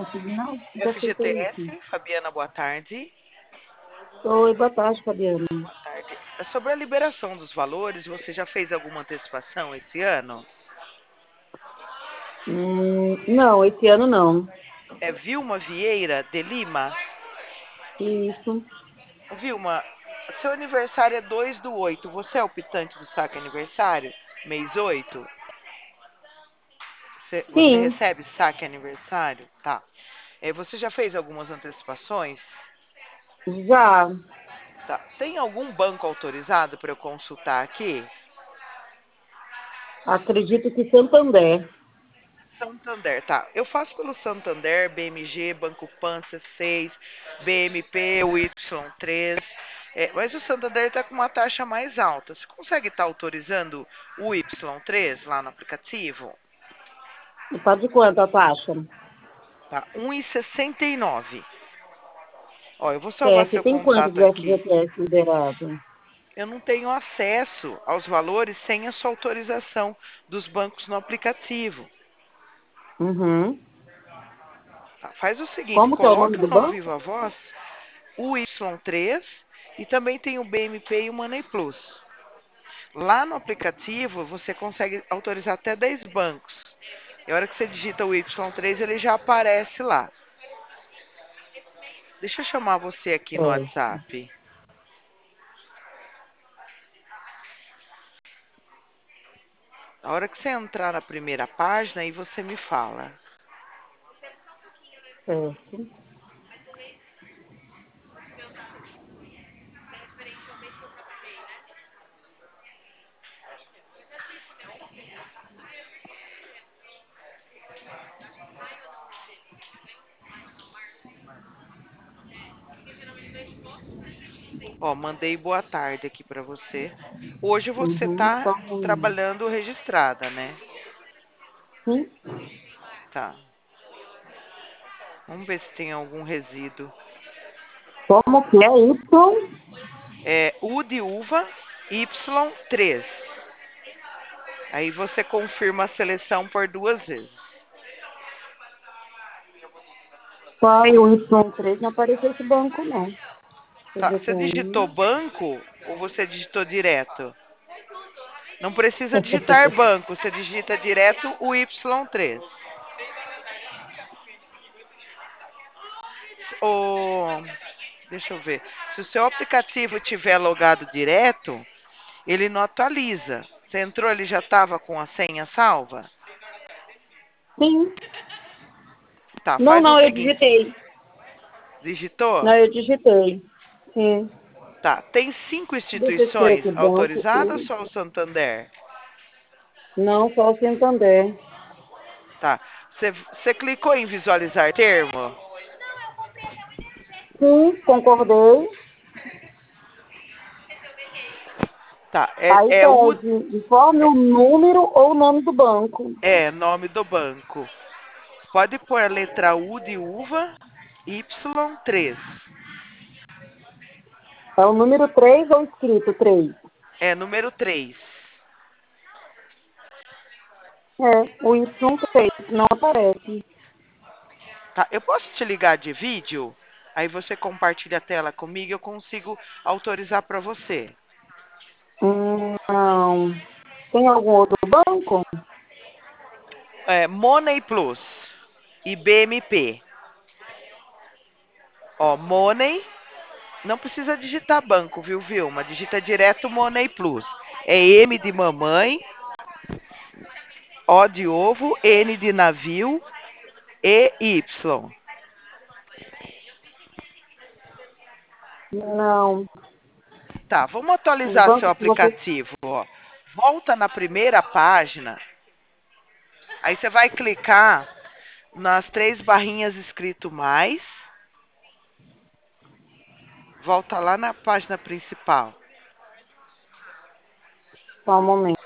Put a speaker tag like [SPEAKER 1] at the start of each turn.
[SPEAKER 1] Não, já aceitei aqui.
[SPEAKER 2] FGTS, Fabiana, boa tarde.
[SPEAKER 1] Oi, boa tarde, Fabiana.
[SPEAKER 2] Boa tarde. É sobre a liberação dos valores, você já fez alguma antecipação esse ano?
[SPEAKER 1] Não, esse ano não.
[SPEAKER 2] É Vilma Vieira de Lima?
[SPEAKER 1] Isso.
[SPEAKER 2] Vilma, seu aniversário é 2/8. Você é optante do saque aniversário? Mês 8? Você
[SPEAKER 1] Sim,
[SPEAKER 2] recebe saque aniversário? Tá. Você já fez algumas antecipações?
[SPEAKER 1] já.
[SPEAKER 2] Tá. Tem algum banco autorizado para eu consultar aqui?
[SPEAKER 1] Acredito que Santander.
[SPEAKER 2] Santander, tá. Eu faço pelo Santander, BMG, Banco Pan, C6, BMP, o Y3. Mas o Santander está com uma taxa mais alta. Você consegue estar autorizando o Y3 lá no aplicativo?
[SPEAKER 1] E tá de quanto a taxa?
[SPEAKER 2] Tá, 1,69. Ó, eu vou salvar
[SPEAKER 1] Certo. E
[SPEAKER 2] seu
[SPEAKER 1] tem quanto
[SPEAKER 2] contato
[SPEAKER 1] do
[SPEAKER 2] aqui.
[SPEAKER 1] FGTS liberado?
[SPEAKER 2] Eu não tenho acesso aos valores sem a sua autorização dos bancos no aplicativo.
[SPEAKER 1] Uhum.
[SPEAKER 2] Tá, faz o seguinte,
[SPEAKER 1] Como que é o nome
[SPEAKER 2] coloca
[SPEAKER 1] do
[SPEAKER 2] no
[SPEAKER 1] banco?
[SPEAKER 2] Viva Voz o Y3 e também tem o BMP e o Money Plus. Lá no aplicativo você consegue autorizar até 10 bancos. E a hora que você digita o Y3 ele já aparece lá. Deixa eu chamar você aqui no
[SPEAKER 1] Certo.
[SPEAKER 2] WhatsApp. A hora que você entrar na primeira página aí você me fala.
[SPEAKER 1] Certo.
[SPEAKER 2] Ó, mandei boa tarde aqui para você. Hoje você
[SPEAKER 1] Uhum.
[SPEAKER 2] tá trabalhando registrada, né?
[SPEAKER 1] Sim.
[SPEAKER 2] Tá. Vamos ver se tem algum resíduo.
[SPEAKER 1] Como que é isso?
[SPEAKER 2] É U de uva, Y3. Aí você confirma a seleção por 2 vezes.
[SPEAKER 1] Pai, o Y3 não apareceu esse banco, não.
[SPEAKER 2] Tá. Você digitou
[SPEAKER 1] CGTN.
[SPEAKER 2] banco ou você digitou direto? Não precisa digitar banco, você digita direto o Y3. O... Deixa eu ver. Se o seu aplicativo tiver logado direto, ele não atualiza. Você entrou, ele já estava com a senha salva?
[SPEAKER 1] Sim.
[SPEAKER 2] Tá,
[SPEAKER 1] Não,
[SPEAKER 2] faz o
[SPEAKER 1] não, eu
[SPEAKER 2] seguinte.
[SPEAKER 1] digitei.
[SPEAKER 2] Digitou?
[SPEAKER 1] Não, eu digitei. Sim.
[SPEAKER 2] Tá. Tem 5
[SPEAKER 1] Deixa eu ver
[SPEAKER 2] instituições
[SPEAKER 1] aqui, banco.
[SPEAKER 2] autorizadas ou só o Santander?
[SPEAKER 1] Não, só o Santander.
[SPEAKER 2] Tá. Você clicou em visualizar termo?
[SPEAKER 1] Sim, concordei.
[SPEAKER 2] Tá.
[SPEAKER 1] Aí pede, informe o número ou o nome do banco.
[SPEAKER 2] Nome do banco. Pode pôr a letra U de uva, Y3.
[SPEAKER 1] É o número 3 ou escrito 3?
[SPEAKER 2] É número 3.
[SPEAKER 1] É, o Y3, não aparece.
[SPEAKER 2] Tá, eu posso te ligar de vídeo? Aí você compartilha a tela comigo e eu consigo autorizar para você.
[SPEAKER 1] Não. Tem algum outro banco?
[SPEAKER 2] Money Plus e BMP. Ó, Money, não precisa digitar banco, viu, Vilma? Digita direto Money Plus. É M de mamãe, O de ovo, N de navio, E Y.
[SPEAKER 1] Não.
[SPEAKER 2] Tá, vamos
[SPEAKER 1] Os
[SPEAKER 2] atualizar seu
[SPEAKER 1] bancos que você...
[SPEAKER 2] aplicativo. Ó. Volta na primeira página, aí você vai clicar nas 3 barrinhas escrito mais, volta lá na página principal.
[SPEAKER 1] Só um momento.